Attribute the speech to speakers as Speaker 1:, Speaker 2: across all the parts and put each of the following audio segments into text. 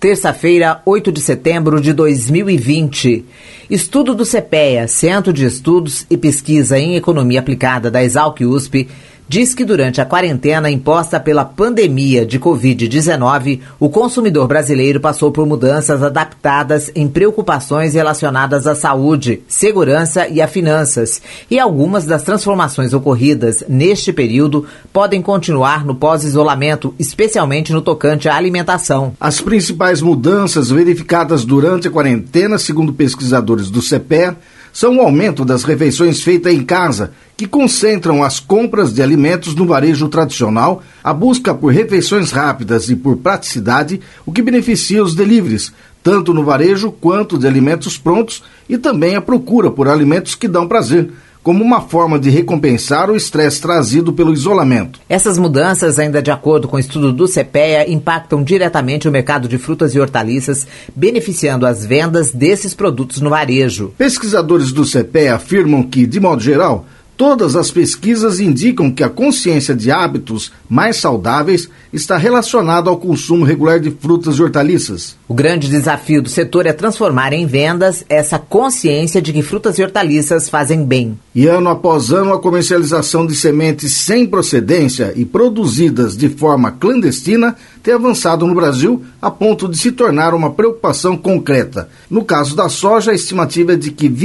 Speaker 1: Terça-feira, 8 de setembro de 2020. Estudo do CPEA, Centro de Estudos e Pesquisa em Economia Aplicada da Exalc-USP, diz que durante a quarentena imposta pela pandemia de Covid-19, o consumidor brasileiro passou por mudanças adaptadas em preocupações relacionadas à saúde, segurança e a finanças. E algumas das transformações ocorridas neste período podem continuar no pós-isolamento, especialmente no tocante à alimentação.
Speaker 2: As principais mudanças verificadas durante a quarentena, segundo pesquisadores do CPEA, são o aumento das refeições feitas em casa, que concentram as compras de alimentos no varejo tradicional, a busca por refeições rápidas e por praticidade, o que beneficia os deliveries, tanto no varejo quanto de alimentos prontos, e também a procura por alimentos que dão prazer, como uma forma de recompensar o estresse trazido pelo isolamento.
Speaker 1: Essas mudanças, ainda de acordo com o estudo do CPEA, impactam diretamente o mercado de frutas e hortaliças, beneficiando as vendas desses produtos no varejo.
Speaker 2: Pesquisadores do CPEA afirmam que, de modo geral, todas as pesquisas indicam que a consciência de hábitos mais saudáveis está relacionada ao consumo regular de frutas e hortaliças.
Speaker 1: O grande desafio do setor é transformar em vendas essa consciência de que frutas e hortaliças fazem bem.
Speaker 2: E ano após ano, a comercialização de sementes sem procedência e produzidas de forma clandestina tem avançado no Brasil a ponto de se tornar uma preocupação concreta. No caso da soja, a estimativa é de que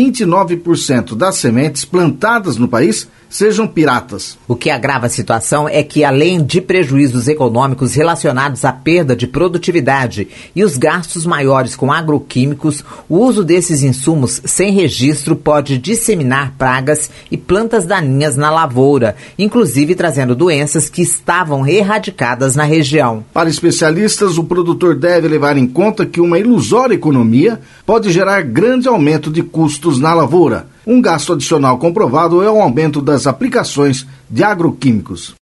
Speaker 2: 29% das sementes plantadas no país sejam piratas.
Speaker 1: O que agrava a situação é que, além de prejuízos econômicos relacionados à perda de produtividade e os gastos maiores com agroquímicos, o uso desses insumos sem registro pode disseminar pragas e plantas daninhas na lavoura, inclusive trazendo doenças que estavam erradicadas na região.
Speaker 2: Para especialistas, o produtor deve levar em conta que uma ilusória economia pode gerar grande aumento de custos na lavoura. Um gasto adicional comprovado é o aumento das aplicações de agroquímicos.